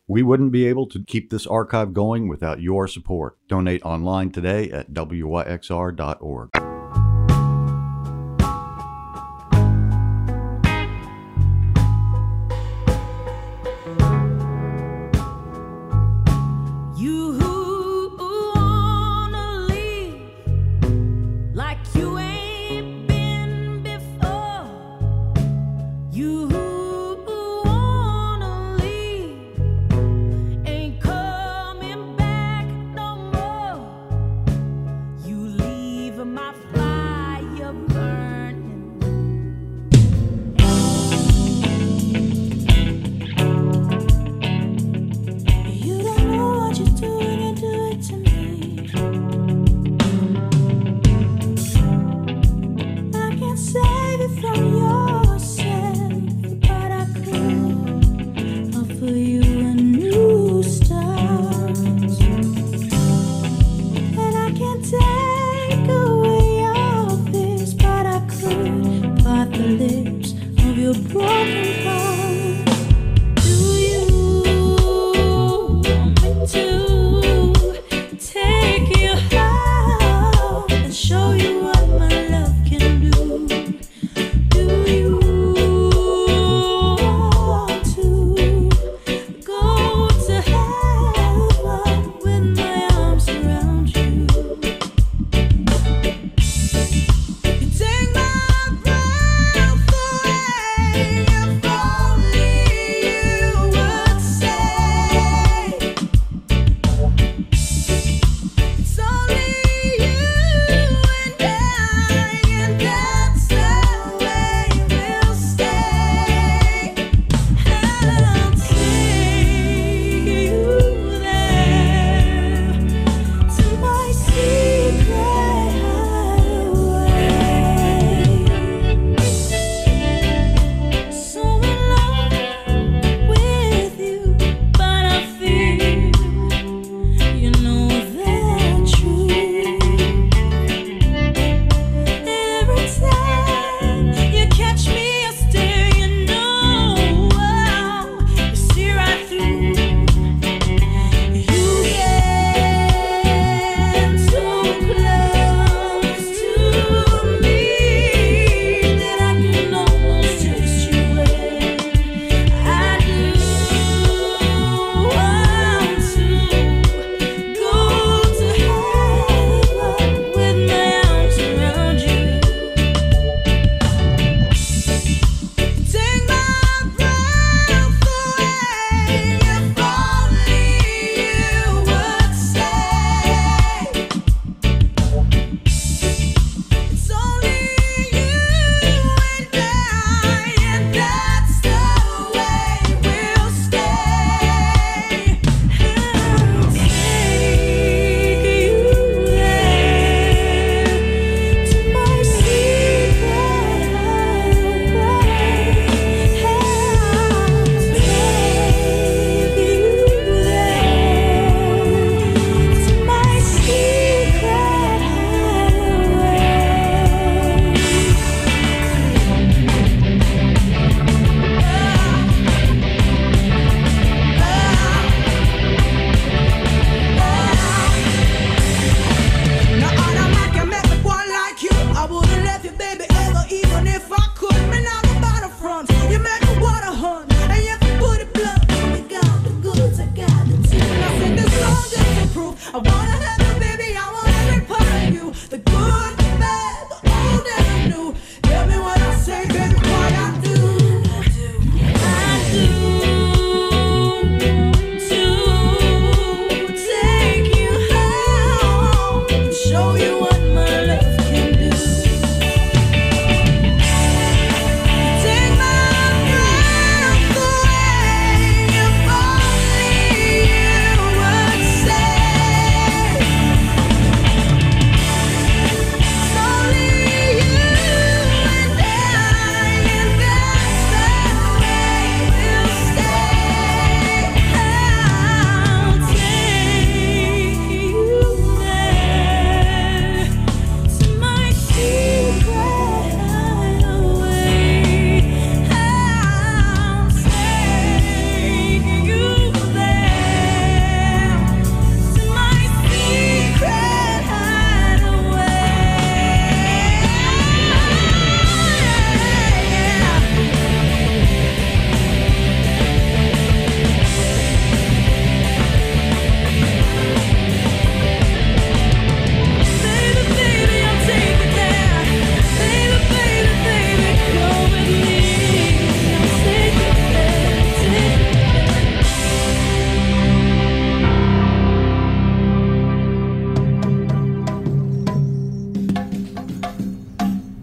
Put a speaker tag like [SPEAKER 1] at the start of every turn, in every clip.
[SPEAKER 1] We wouldn't be able to keep this archive going without your support. Donate online today at wyxr.org.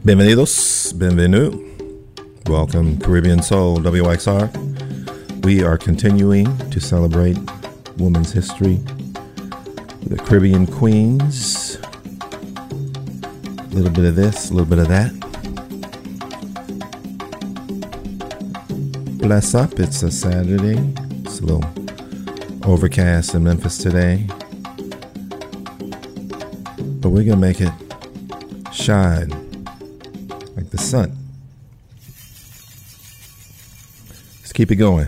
[SPEAKER 2] Bienvenidos, bienvenue. Welcome, Caribbean Soul, WXR. We are continuing to celebrate women's history, the Caribbean queens. A little bit of this, a little bit of that. Bless up, it's a Saturday. It's a little overcast in Memphis today. But we're going to make it shine like the sun. Let's keep it going.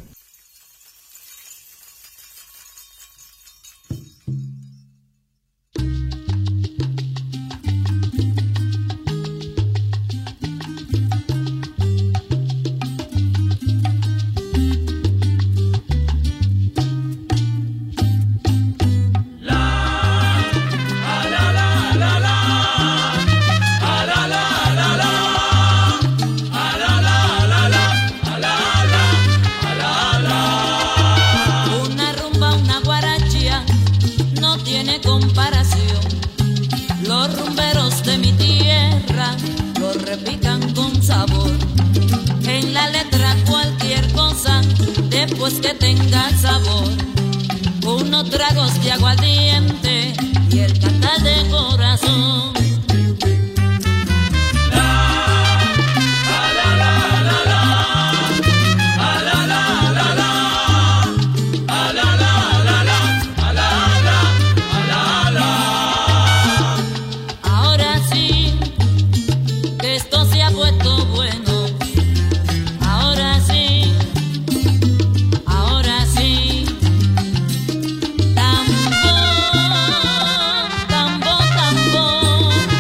[SPEAKER 3] Pues que tenga sabor, unos tragos de aguardiente y el cantar de corazón. Ahora sí, que esto se ha puesto bueno. Ahora sí. Tambor, tambor, tambor.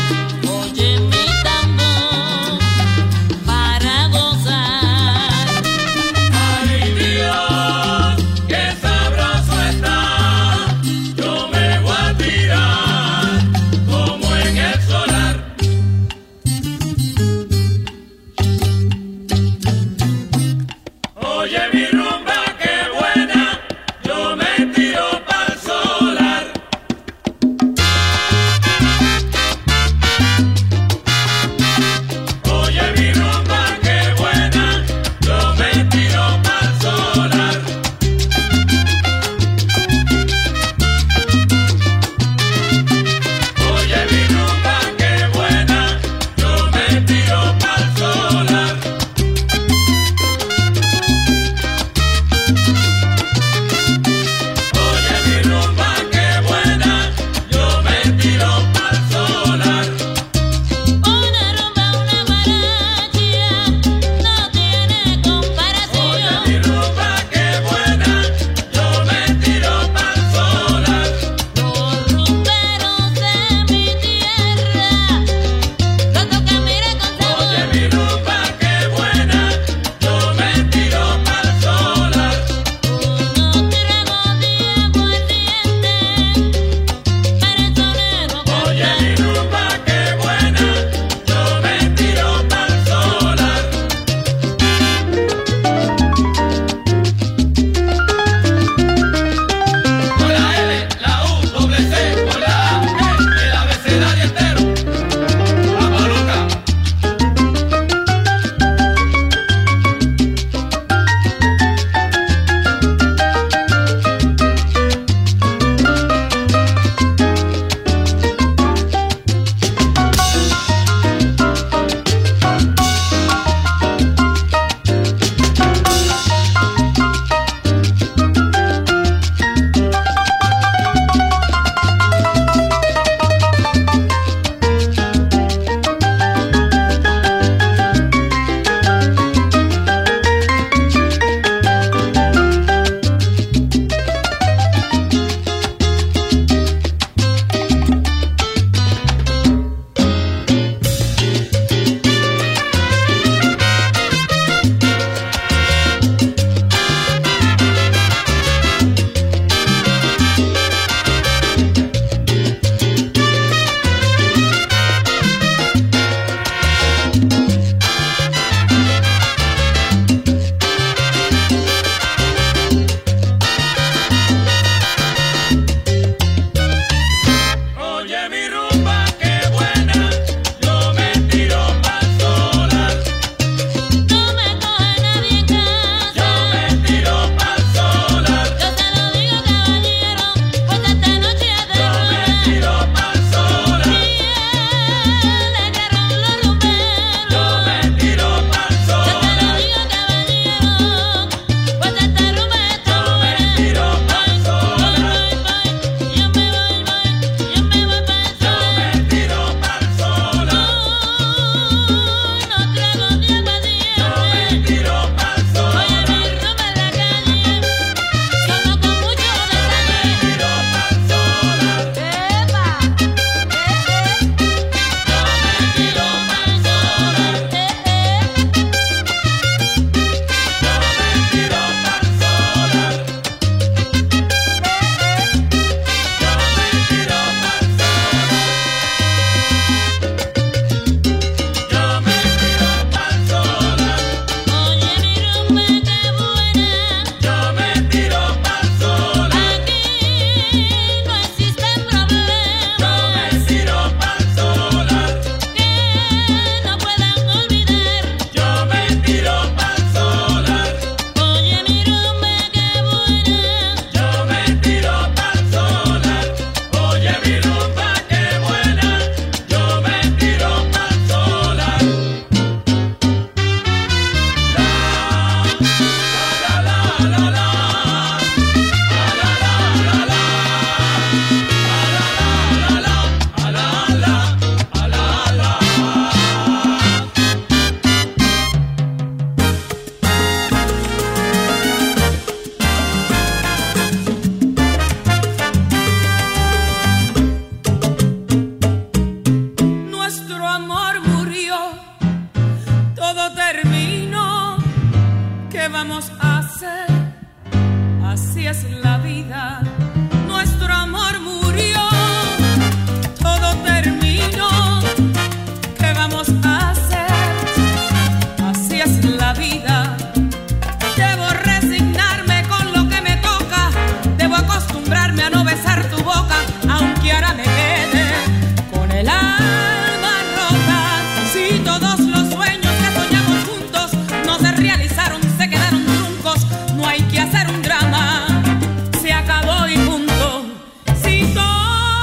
[SPEAKER 4] vida. Nuestro amor murió, todo terminó. ¿Qué vamos a hacer? Así es la vida. Debo resignarme con lo que me toca. Debo acostumbrarme a no besar tu boca, aunque ahora me quede con el alma rota. Si todos los sueños que soñamos juntos no se realizaron, se quedaron truncos, no hay que hacer un drama. Se acabó y punto. Si todos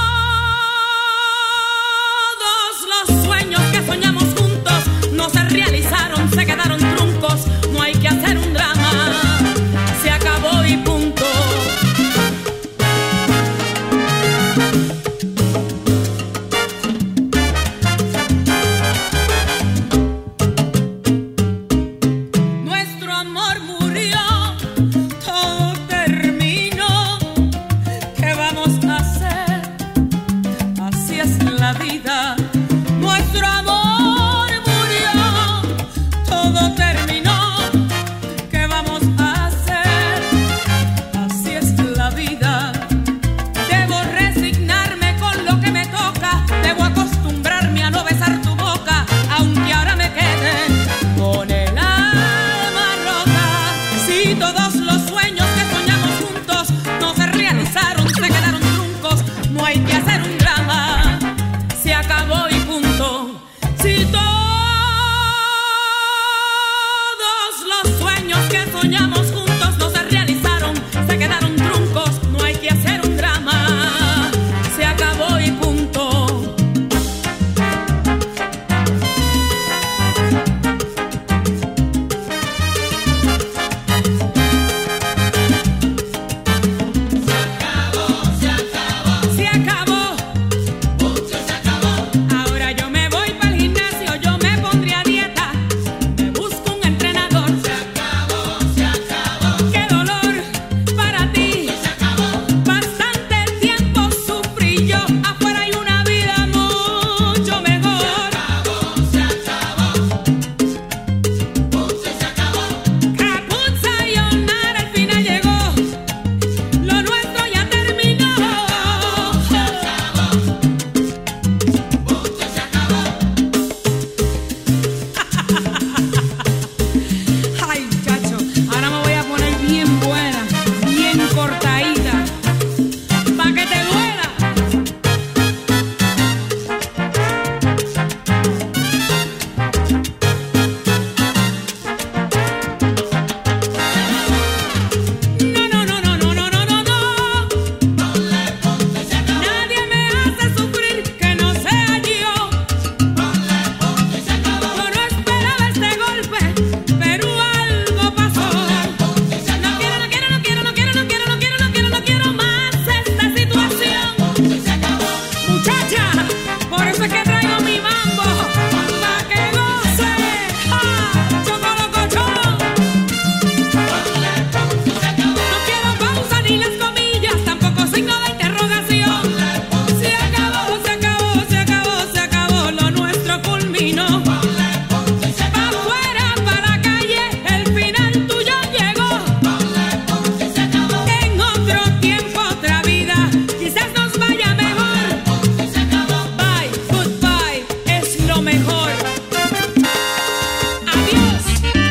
[SPEAKER 4] los sueños que soñamos juntos no se realizaron, se quedaron truncos, no hay que hacer un drama. Se acabó y punto. Nuestro amor murió, todo terminó. ¿Qué vamos a hacer? Así es la vida. Nuestro amor murió, todo terminó. ¿Qué vamos a hacer? Así es la vida. Debo resignarme con lo que me toca. Debo acostumbrarme a no besar tu boca, aunque ahora me quede con el alma rota. Si todos los sueños que soñamos juntos no se realizaron, se quedaron truncos, no hay que hacer un drama. Se acabó y punto. Si todos los sueños que soñamos juntos no se realizaron, se quedaron truncos, no hay que hacer un drama. Se acabó y punto. Se acabó. Ahora yo me voy para el gimnasio, yo me pondré a dieta. Me busco un entrenador. Qué dolor para ti. Bastante tiempo sufrí yo. Afuera hay una vida mucho mejor. Capuzza y Onar, al final llegó. Lo nuestro ya terminó. Ay, chacho, ahora me voy a poner bien buena, bien cortadita, pa' que te duela. No, no, no, no, no, no, no, no, no. Nadie me hace sufrir que no sea yo. Yo no esperaba este golpe, pero algo pasó. No quiero, no quiero, no quiero, no quiero, no quiero, no quiero, no quiero, no quiero más esta situación. Muchacha, por eso es que traigo mi mambo, pa' que goce. ¡Ah! Chocolocochón. No quiero pausa ni las comillas, tampoco signo de interrogación. Se acabó, se acabó, se acabó, se acabó, lo nuestro culminó. Pa' afuera, pa' la calle, el final tuyo llegó. En otro tiempo, otra vida, quizás nos vaya mejor. Bye, goodbye, es lo mejor. Adiós.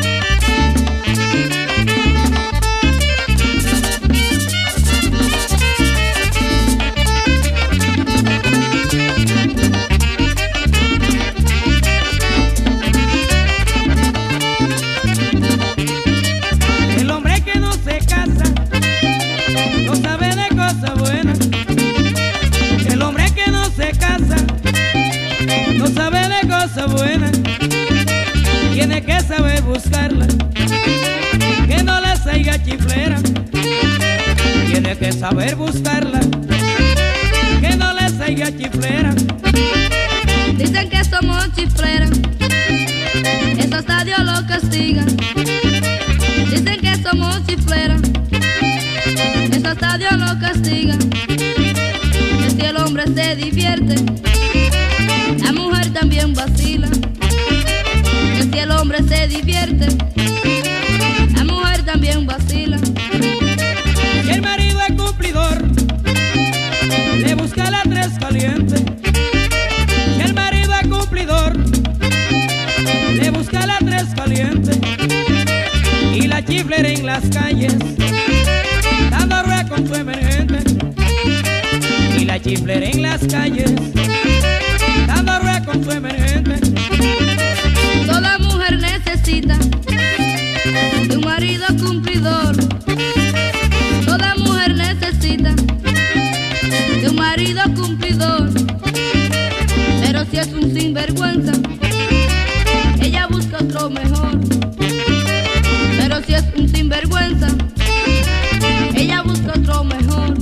[SPEAKER 4] El hombre que no se casa no sabe de cosas buenas. El hombre que no se casa no sabe de cosas buenas. Tiene que saber buscarla, que no le salga chiflera. Tiene que saber buscarla, que no le salga chiflera.
[SPEAKER 5] Dicen que somos chifleras, eso hasta Dios lo castiga. Dicen que somos chifleras, eso hasta Dios lo castiga. Que si el hombre se divierte, la mujer también vacila. Que si el hombre se divierte, la mujer también vacila.
[SPEAKER 4] Y el marido es cumplido
[SPEAKER 6] en las calles, dando rueda con su emergente. Y la chiflera en las calles, dando rueda con su emergente.
[SPEAKER 5] Toda mujer necesita de un marido cumplidor. Toda mujer necesita de un marido cumplidor. Pero si es un sinvergüenza, ella busca otro mejor. Pero si es un sinvergüenza, ella busca otro mejor.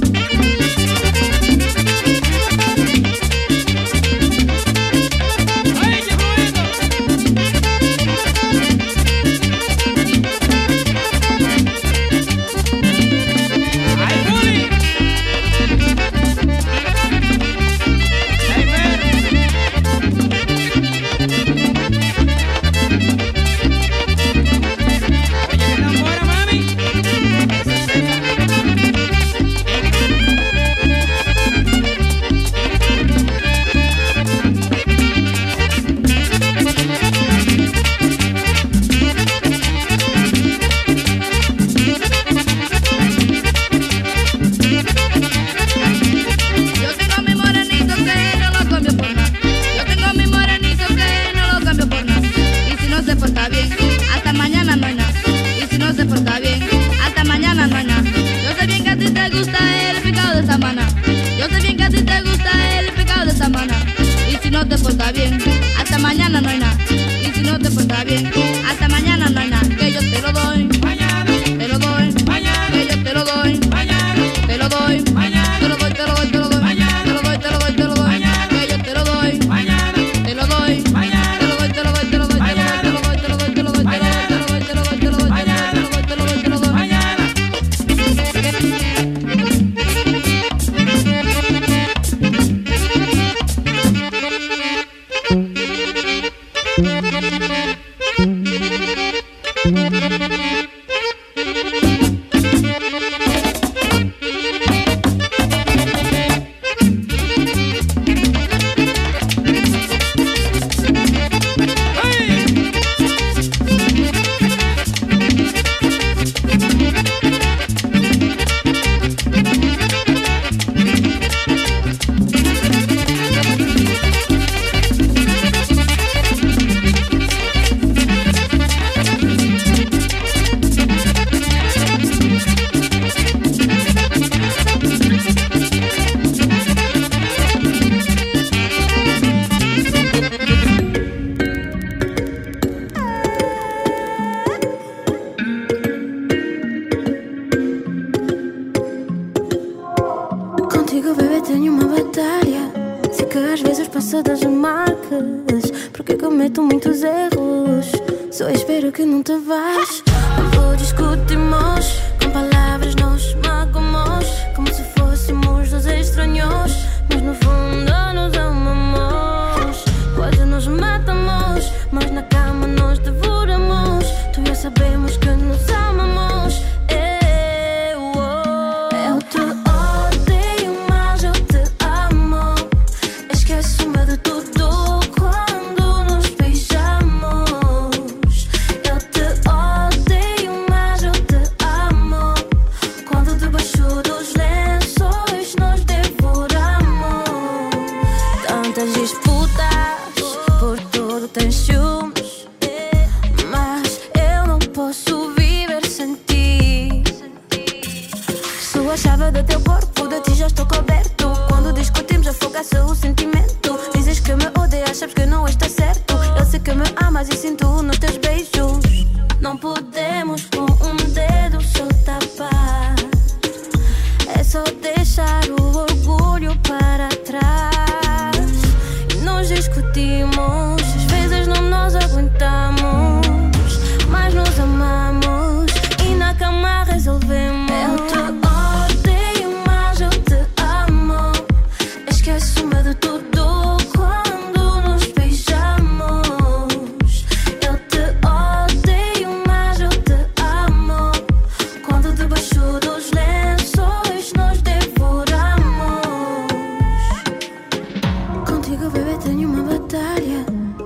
[SPEAKER 5] Porta bien, hasta mañana no hay nada. Y si no te portas bien, hasta mañana no hay nada. Que yo te lo doy, mañana, te lo doy, mañana, que yo te lo doy, mañana, te lo doy, mañana, te lo doy, te lo doy, te lo doy, mañana, te lo doy, te lo doy, te lo doy, mañana, que yo te lo doy, mañana, te lo doy, mañana, te lo doy, te lo doy, te lo doy, mañana, te lo doy, te lo doy, te lo doy, mañana, te lo doy, te lo doy, te lo doy, mañana, te lo doy, te lo doy, te lo doy, mañana.
[SPEAKER 7] Contigo, bebê, tenho uma batalha.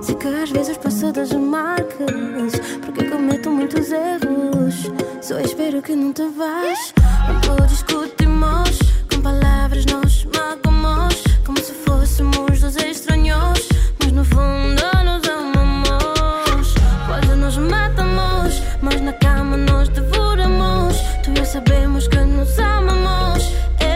[SPEAKER 7] não te vais. Não vou discutirmos, com palavras nos magoamos, como se fôssemos dois estranhos, mas no fundo nos amamos. Quase nos matamos, mas na cama nos devoramos. Tu e eu sabemos que nos amamos.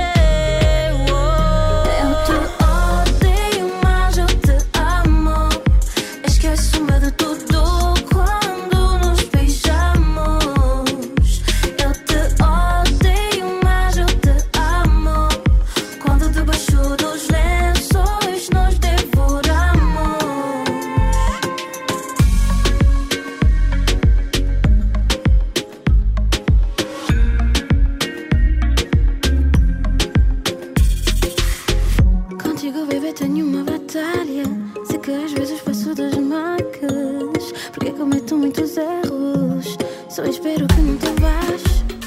[SPEAKER 7] Eu te odeio, mas eu te amo. Esqueço-me de tudo quando nos beijamos. Eu te odeio, mas eu te amo. Quando debaixo dos lençóis nos devoramos. Contigo, baby, tenho uma batalha. Sei que às vezes passo das marcas, porque cometo muitos erros. Só espero que não te vás.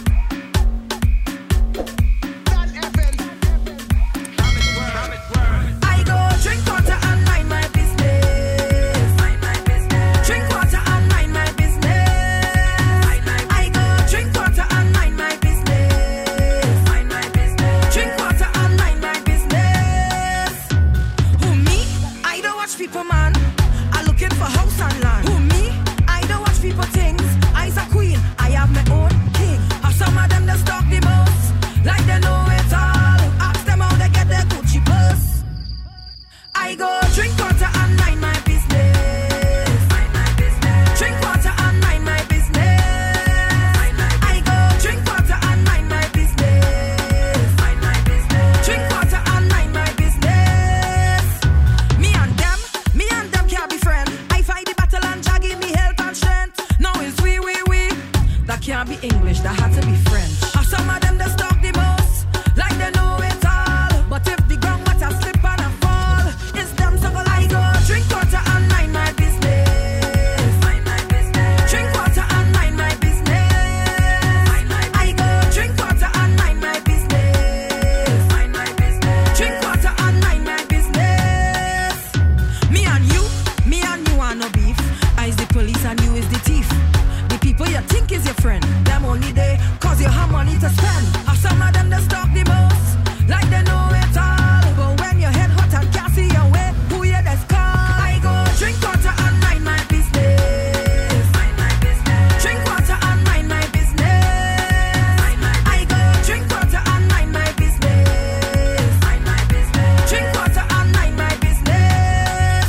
[SPEAKER 8] I go drink water and mind my business. Drink water and mind my business. I go drink water and mind my business. Drink water and mind my business. Who me? I don't watch people, man. I looking for house and land. Who me? I don't watch people things. I's a queen. I have my own king. How some of them just talk the most, like they know it all. Ask them how they get their Gucci purse. I go drink water and mind my business. Drink water and mind my business. I go drink water and mind my business. Drink water and mind my business. Me and them can't be friends. I fight the battle and Jah give me health and strength. Now it's we. That can't be English, that had to be French. How some of them just talk the most, like they know it all. But if the ground water slip and I fall, it's them so go. I go drink water and mind my business. Drink water and mind my business. I go drink water and mind my business. Drink water and mind my business. Me and you are no beef. I's the police and you is the thief. The people you think is your friend, them only there cause you have money to spend. How some of them just talk the most, like they know it all. But when your head hot and can't see your way, who you just call? I go drink water and mind my business. Drink water and mind my business. I go drink water and mind my business. Drink water and mind my business.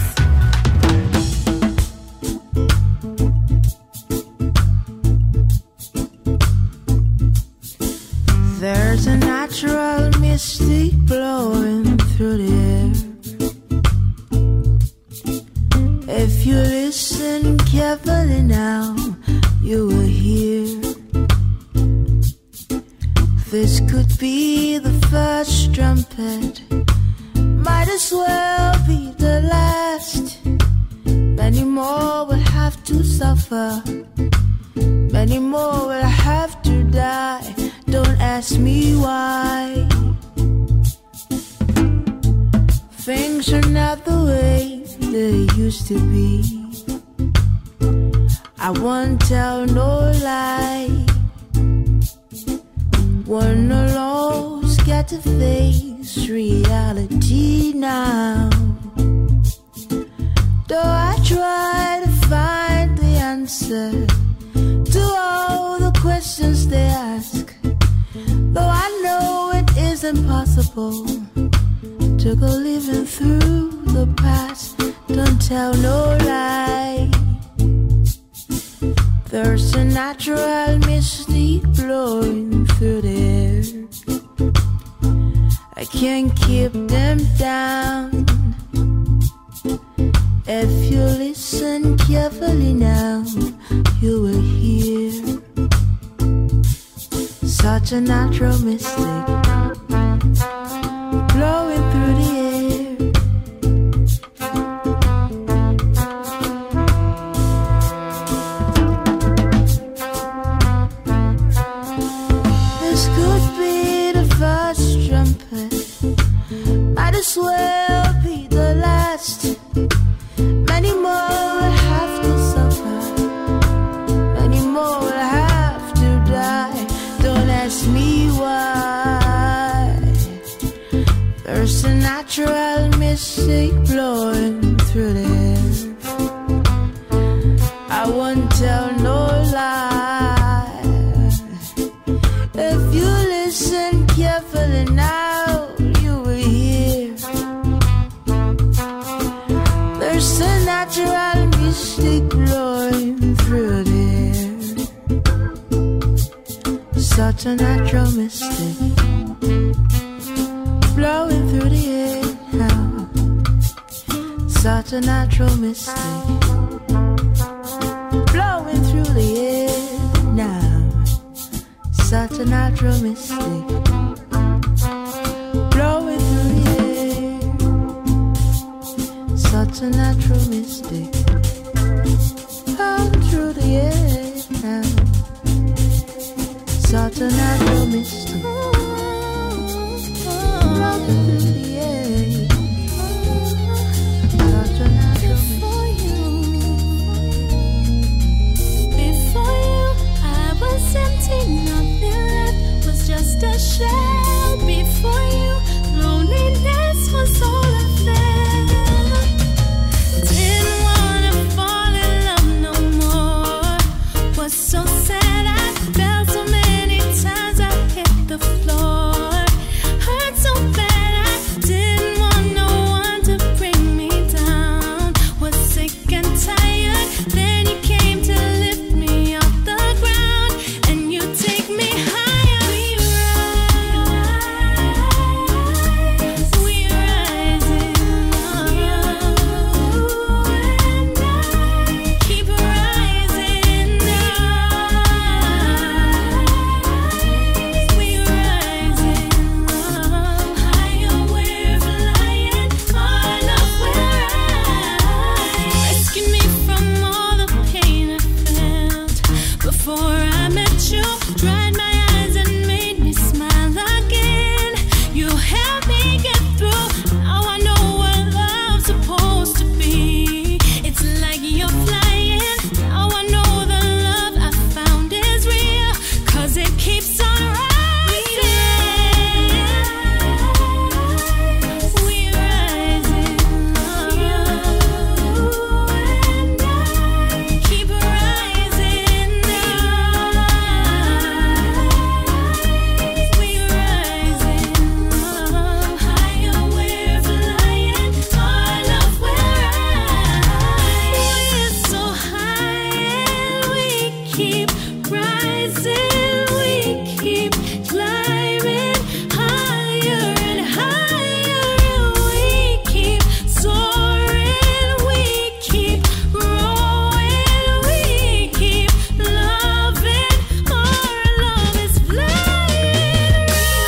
[SPEAKER 7] There's a natural mystic blowing through the air. If you listen carefully now, you will hear. This could be the first trumpet, might as well be the last. Many more will have to suffer, many more will have to die. Don't ask me why. Things are not the way they used to be. I won't tell no lie. One alone's got to face reality now. Though I try to find the answer to all the questions they ask, though I know it is impossible to go living through the past. Don't tell no lie. There's a natural mystic blowing through the air. I can't keep them down. If you listen carefully now, you will hear such a natural mystic blowing through the air. This could be the first trumpet, might as well be the last. Many more will have to suffer, many more will have to die. Don't
[SPEAKER 9] There's a natural mystic blowing through the air. I won't tell no lie. If you listen carefully now, you will hear. There's a natural mystic blowing through the air. Such a natural mystic blowing through the air now. Such a natural mystic blowing through the air now. Such a natural mystic blowing through the air. Such a natural mystic blowing through the air now. Such a natural mystic blowing through the air. Such a natural
[SPEAKER 7] Before you, I was empty, nothing left was just a shell. Before you, loneliness was all I felt. Didn't wanna fall in love no more. Was so sad, I felt so many times I hit the floor. Hurt so bad, I didn't want no one to bring me down. Was sick and tired, then you came to lift me off the ground, and you take me higher. We rise, we rising up, and I keep rising up. We rising up, higher we're flying, our love will rise. Rescue me from all the pain I felt before I met you. Dried my eyes and made me smile again. You helped me get through. Now I know what love's supposed to be. It's like you're flying. Now I know the love I found is real, 'cause it keeps on rising. We rising up, and I keep rising up. We rising up, higher we're flying, our love will rise. We're so high and we keep rising, we keep climbing higher and higher, and we keep soaring, we keep growing, we keep loving, our love is flying.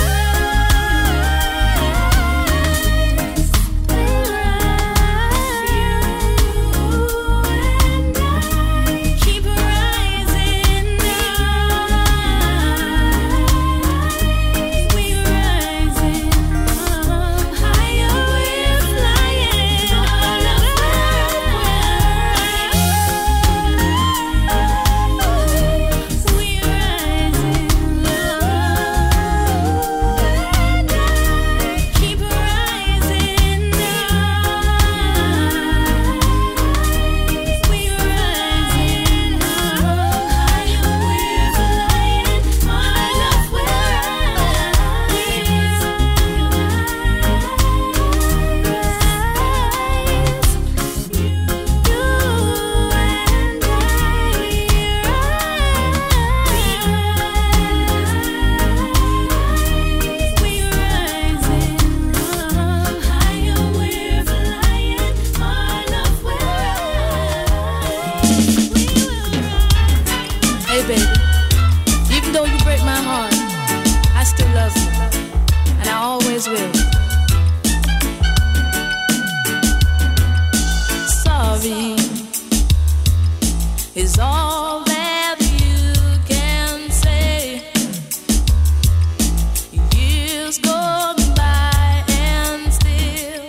[SPEAKER 7] Keep rising up. We rising up, higher we're flying, our love will rise. We rising up, keep rising up. We rising up, higher we're flying, our love will Hey baby, even though you break my heart, I still love you, and I always will. Sorry is all that you can say. Years gone by and still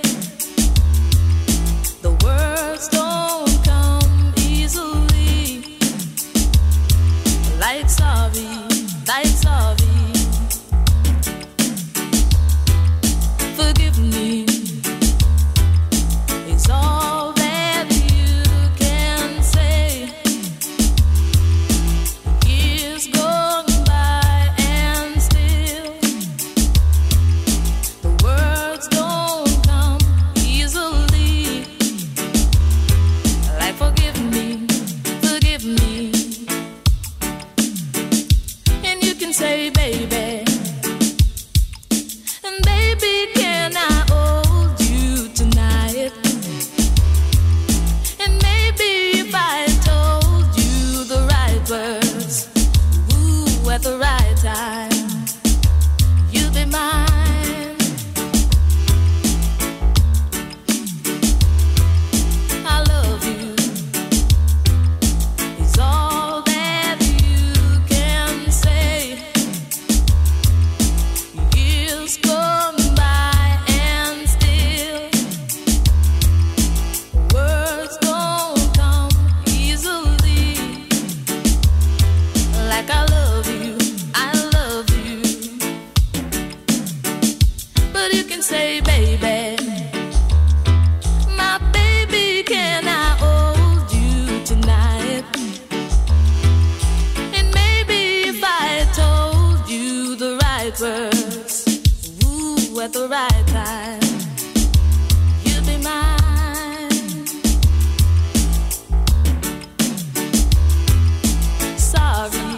[SPEAKER 7] the words don't come easily. Like sorry, like sorry. Forgive me but you can say, baby, my baby, can I hold you tonight? And maybe if I told you the right words, ooh, at the right time, you'd be mine. Sorry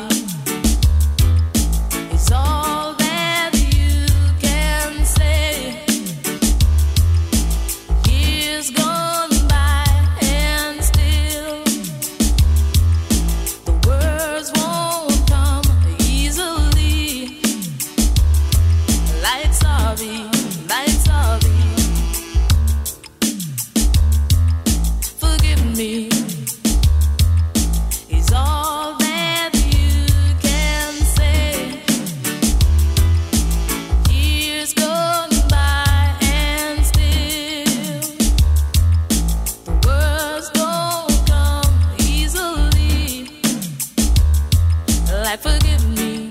[SPEAKER 7] is all that you can say. Years gone by and still the words won't come easily. Like sorry, like sorry. Forgive me is all that you can say. Years gone by and still the words don't come easily. Like forgive me,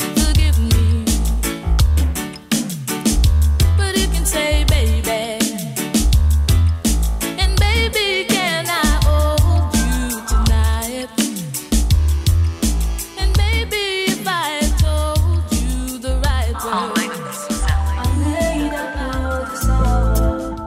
[SPEAKER 7] but you can say, baby, and baby, can I hold you tonight? And baby, if I told you the right words, I laid up all the sorrow.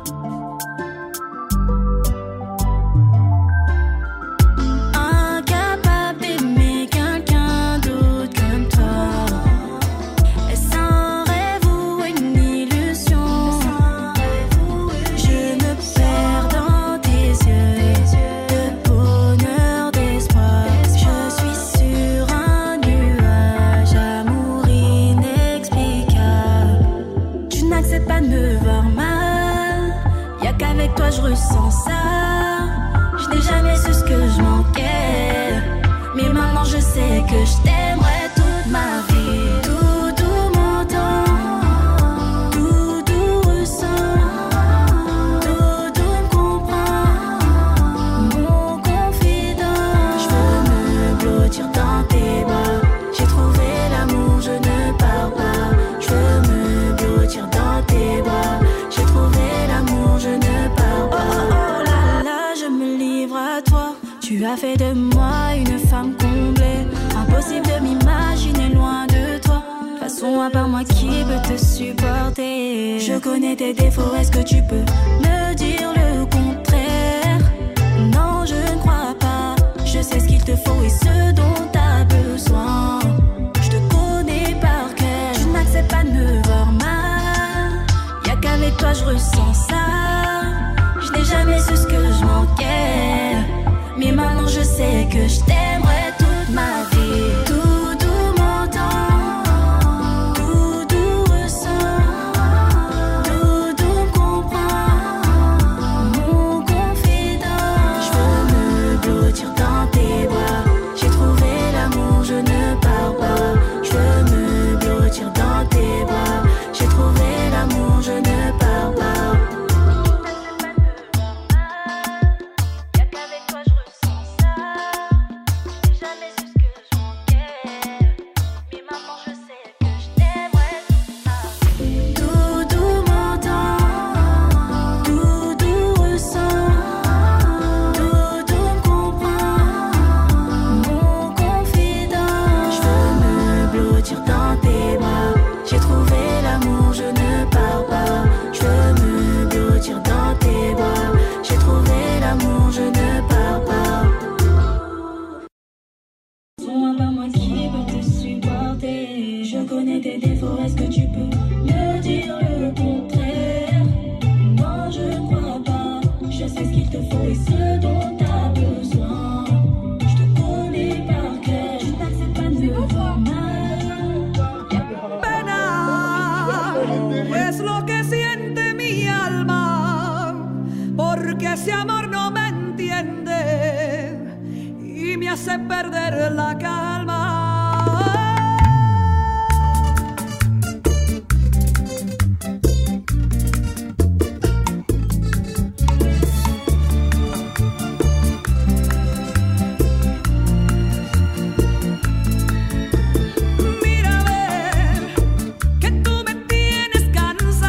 [SPEAKER 7] Incapable d'aimer quelqu'un d'autre comme toi. Est-ce un rêve ou une illusion? Je me perds dans tes yeux de bonheur, d'espoir. Je suis sur un nuage, amour inexplicable. Tu n'acceptes pas de me voir mal. Y'a qu'avec toi je ressens ça. Je n'ai jamais su ce que je manquais, mais maintenant je sais que je t'aimerai toute ma vie. Tout m'entend, tout ressent, tout me comprend. Mon confident, je veux me blottir dans tes bras. J'ai trouvé l'amour, je ne pars pas. Je veux me blottir dans tes bras. J'ai trouvé l'amour, je ne pars pas. Oh là là, je me livre à toi. Tu as fait de moi une femme comblée. Impossible de m'imaginer loin de toi. De toute façon, à part moi, qui peut te supporter? Je connais tes défauts, est-ce que tu peux me dire le contraire? Non, je ne crois pas. Je sais ce qu'il te faut et ce dont t'as besoin. Je te connais par cœur. Je n'accepte pas de me voir mal. Y'a qu'avec toi je ressens ça. Je n'ai jamais su ce que je manquais, mais maintenant je sais que je t'aimerai toute ma vie. Tout m'entend, tout ressent, tout me comprend. Mon confident, je veux me blottir dans tes bras. J'ai trouvé l'amour, je ne pars pas. Je veux me blottir dans tes bras. J'ai trouvé l'amour, je ne pars pas. Y'a qu'avec toi je ressens ça. J'ai jamais su ce que je manquais, mais maintenant je sais que je t'aimerai toute ma vie. Tout m'entend, tout ressent, tout me comprend. Mon confident, je veux me blottir dans tes bras. J'ai trouvé l'amour, je ne pars pas. Je veux me blottir dans tes bras. J'ai trouvé l'amour, je ne pars pas. Sois pas moi qui peut te supporter. Je connais tes défauts, est-ce que tu peux me dire le contraire? Non, je ne crois pas. Je sais ce qu'il te faut et ce dont t'as besoin. Je te connais par cœur. Je n'accepte pas de me voir mal.
[SPEAKER 4] Es lo que siente mi alma, porque ese amor no me entiende y me hace perder la calma. Mira, ver que tú me tienes cansada.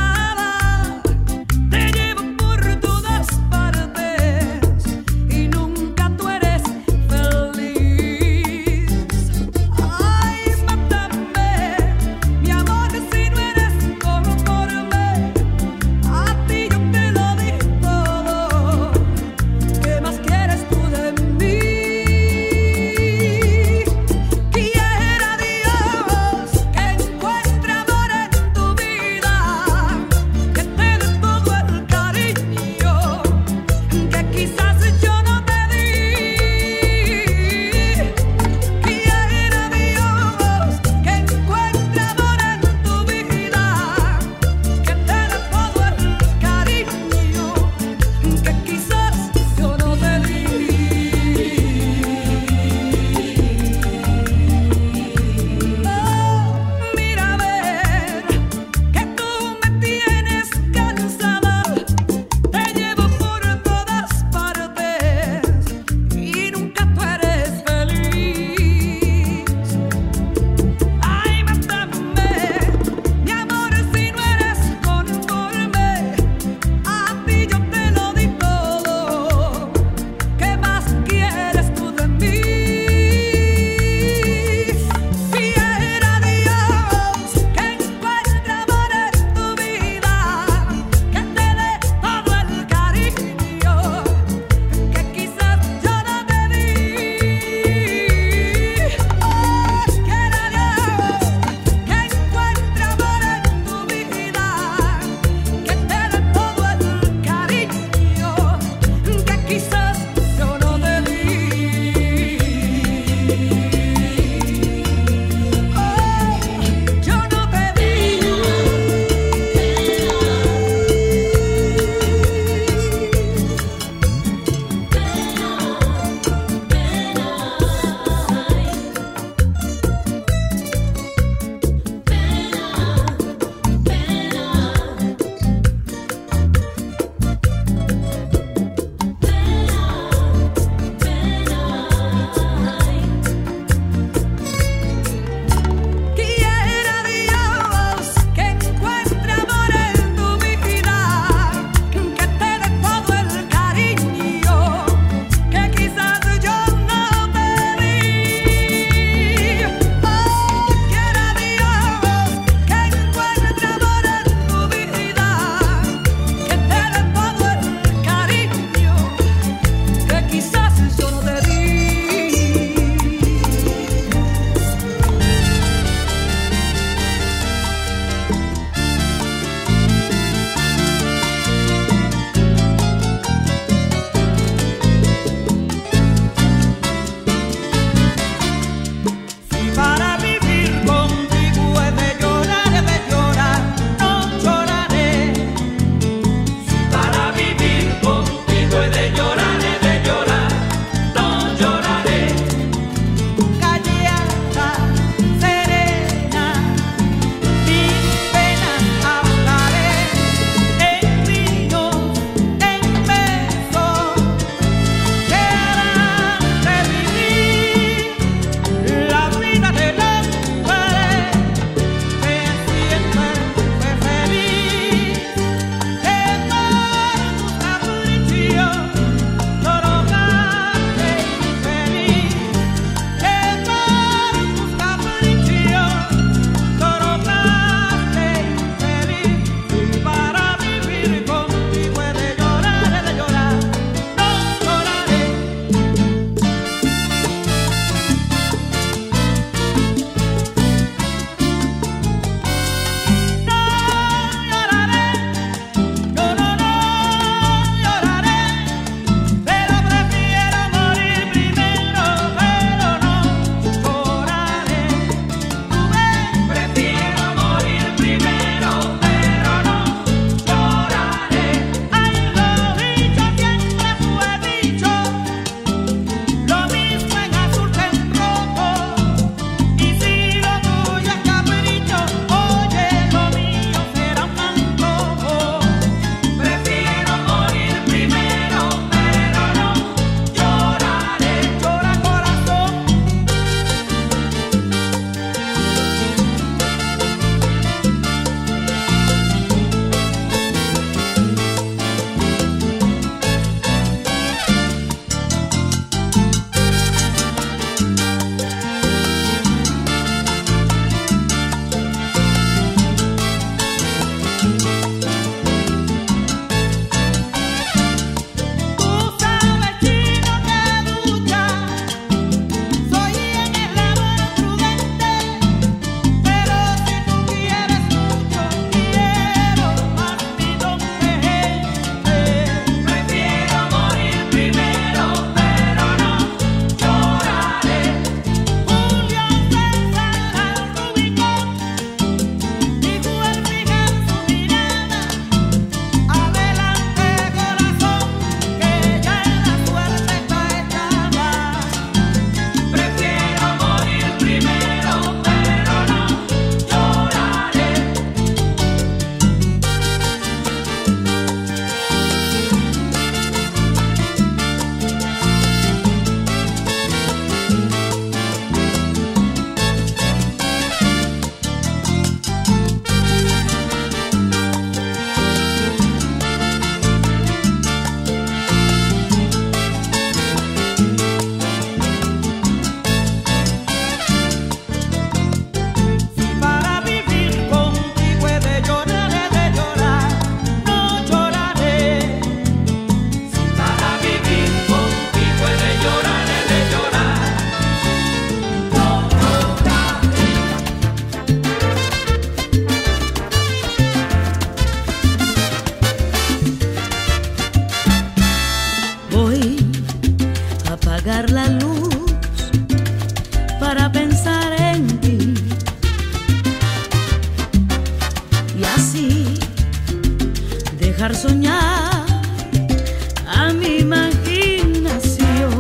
[SPEAKER 3] dejar soñar a mi imaginación.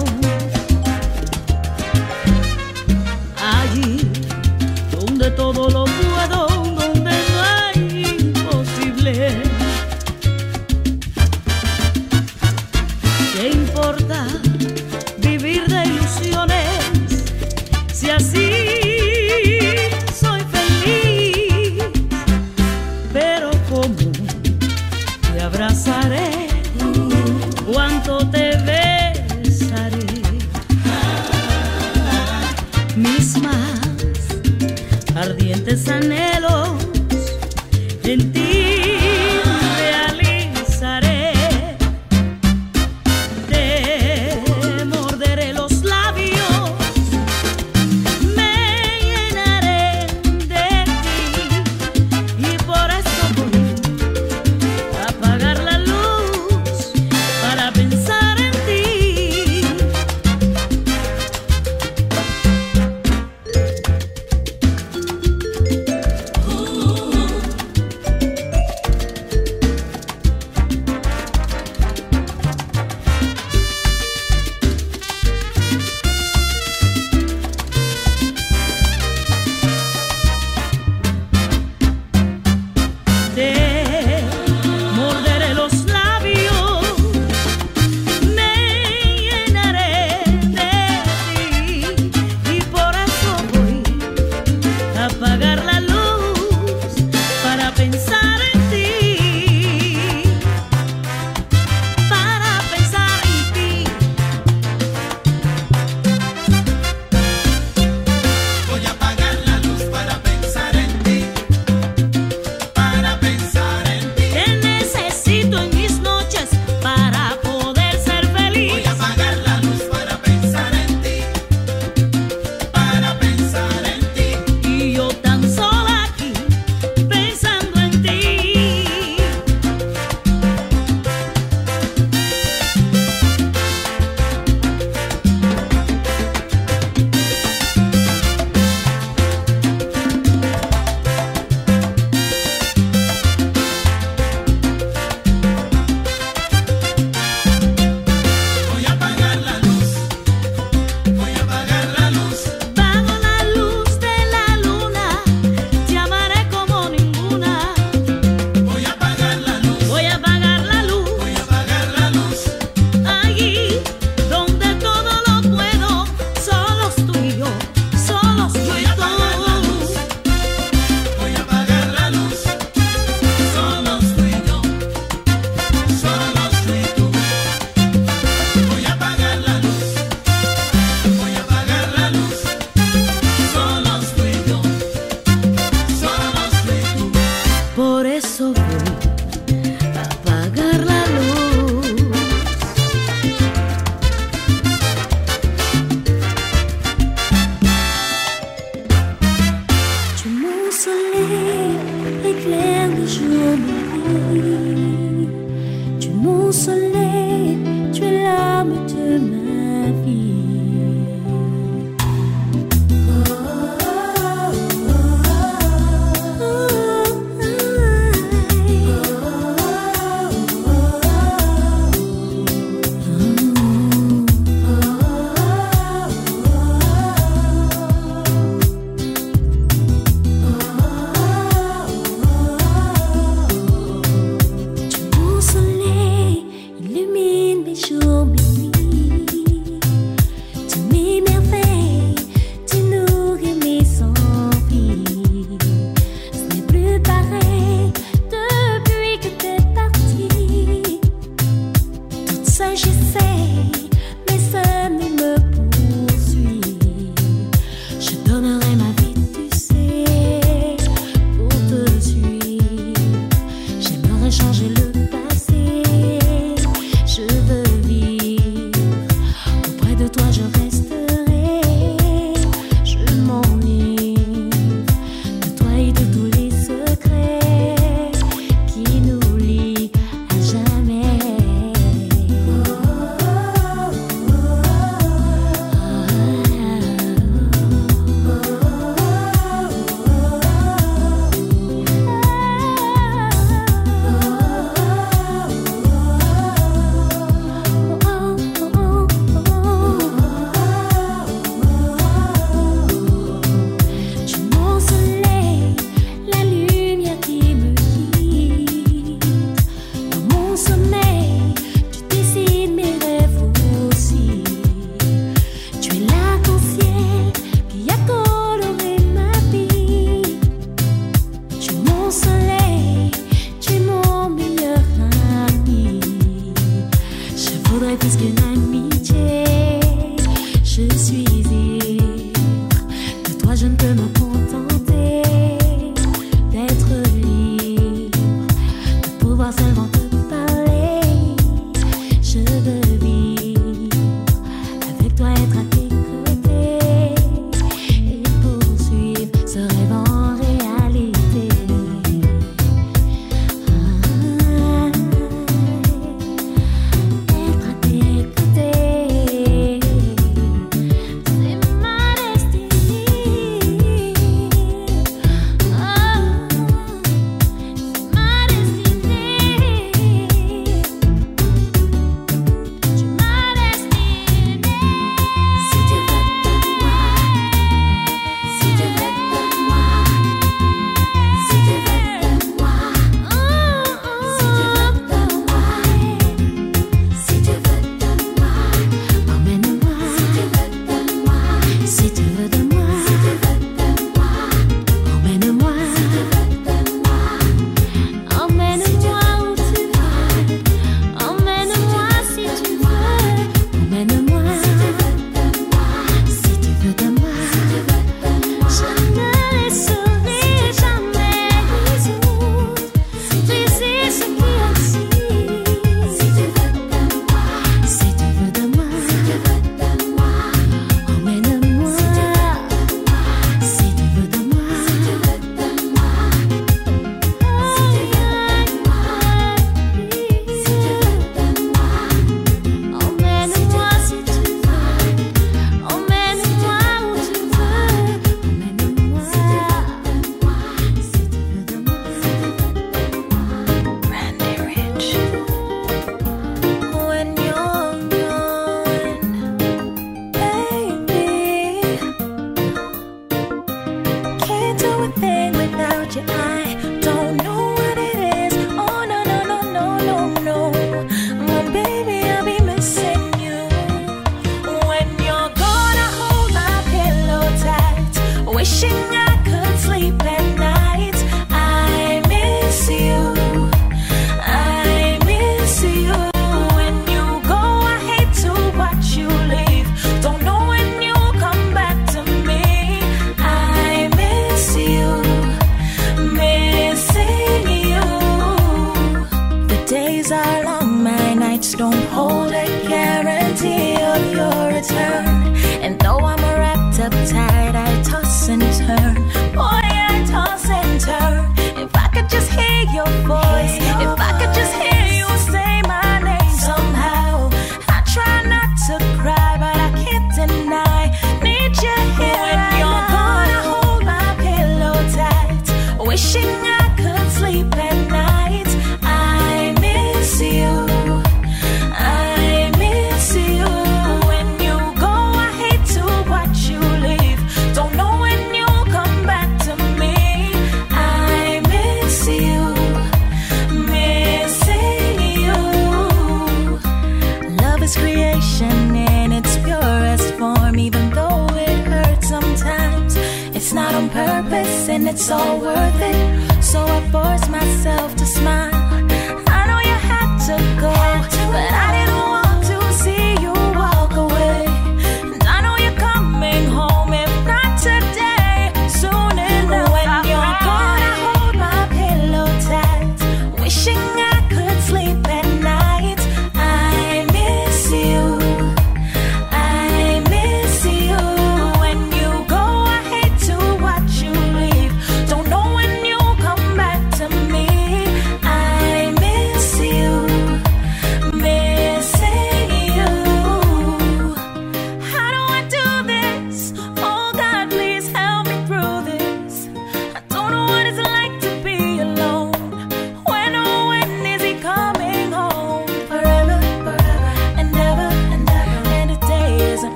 [SPEAKER 3] Allí donde todo lo puedo, donde no hay imposible. ¿Qué importa vivir de ilusiones si así soy feliz? Pero cómo te abrazaré, cuánto te besaré, mis más ardientes anhelos en ti realizaré. Te morderé los labios, me llenaré de ti, y por eso voy a apagar la luz para pensar en ti. Te morderé los labios, me llenaré de ti, y por eso voy a apagar la luz para pensar en ti, para pensar en ti.
[SPEAKER 10] Voy a apagar la luz para pensar en ti, para pensar en ti.
[SPEAKER 3] Te necesito en mis noches para poder ser feliz.
[SPEAKER 10] Voy a apagar la luz para pensar en ti, para pensar en ti.
[SPEAKER 3] Y yo tan sola aquí pensando en ti.
[SPEAKER 10] Voy a apagar la luz, voy a apagar la luz.
[SPEAKER 3] Bajo la luz de la luna te amaré como ninguna.
[SPEAKER 10] Voy a apagar la luz,
[SPEAKER 3] Voy a apagar la luz
[SPEAKER 10] voy a apagar la luz.
[SPEAKER 3] allí donde todo lo puedo. Solos tú y yo, solos tú y tú.
[SPEAKER 10] Voy a apagar la luz, solos tú y yo, solos tú y tú. Voy a apagar la luz, voy a apagar la luz, solos tú y yo, solos tú y tú.
[SPEAKER 3] Por eso voy a apagar la luz.
[SPEAKER 7] Tu mon soleil, éclaire le jour nuit. Tu mon soleil, tu es l'âme de ma vie. Mon soleil illumine mes jours, mes nuits. Tu m'émerveilles, tu nourris mes envies. Ce n'est plus pareil depuis que t'es parti. Toute seule j'essaie, mais seule me poursuit. Je donnerai ma vie, tu sais, pour te suivre. J'aimerais changer le passé, je veux vivre. Auprès de toi je resterai, je m'enivre de toi et de tous les secrets qui nous lient à jamais. sommeil, tu dessines mes rêves aussi. Tu es l'arc-en-ciel qui a coloré ma vie. Tu es mon soleil, tu es mon meilleur ami. Je voudrais plus qu'une amitié. Je suis ivre de toi, je ne peux me contenter d'être libre, de pouvoir seulement te parler. Je veux vivre avec toi, être à tes côtés et poursuivre ce rêve en réalité. Être à tes côtés, c'est ma destinée. Oh, c'est ma destinée. Tu m'as destinée. Si tu veux de moi, si tu veux de moi, si tu veux de moi, si tu veux de moi, si tu veux de moi, emmène-moi. Si tu veux de moi, si tu veux de moi, emmène-moi. Si tu veux de moi, emmène-moi où tu veux. Emmène-moi si tu veux. Emmène-moi. Si tu veux de moi, je ne laisserai jamais les autres briser ce qui existe. Si tu veux de moi, si tu veux de moi, emmène-moi. Si tu veux de moi, emmène-moi si tu veux. Emmène-moi où tu veux. Emmène-moi. Si tu veux de moi. Randy Rich. When you're gone, baby, can't do a thing without you. I don't know what it is. Oh no no no no no no. My baby, I'll be missing you. When you're gone, I hold my pillow tight, wishing I could sleep at night. I miss you. I miss you. When you go, I hate to watch you leave. Don't know when you'll come back to me. I miss you, missing you. The days are long, my nights don't hold a guarantee of your return. And though I'm wrapped up tight, I toss and turn. Boy, I toss and turn. If I could just hear your voice, if I could just hear you say my name somehow. I try not to cry, but I can't deny. Need you here. When you're gone, I hold my pillow tight, wishing I could sleep at night. I miss you. I miss you. When you go, I hate to watch you leave. Don't know when you'll come back to me. I miss you, missing you. Love is creation in its purest form, even though it hurts sometimes. It's not on purpose and it's all worth it. So I force myself to smile. I know you had to go, but I didn't want to see you walk away. And I know you're coming home, if not today, soon enough. When you're gone, I hold my pillow tight, wishing I could sleep at night. I miss you. I miss you. When you go, I hate to watch you leave. Don't know when you'll come back to me. I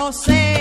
[SPEAKER 11] no sé.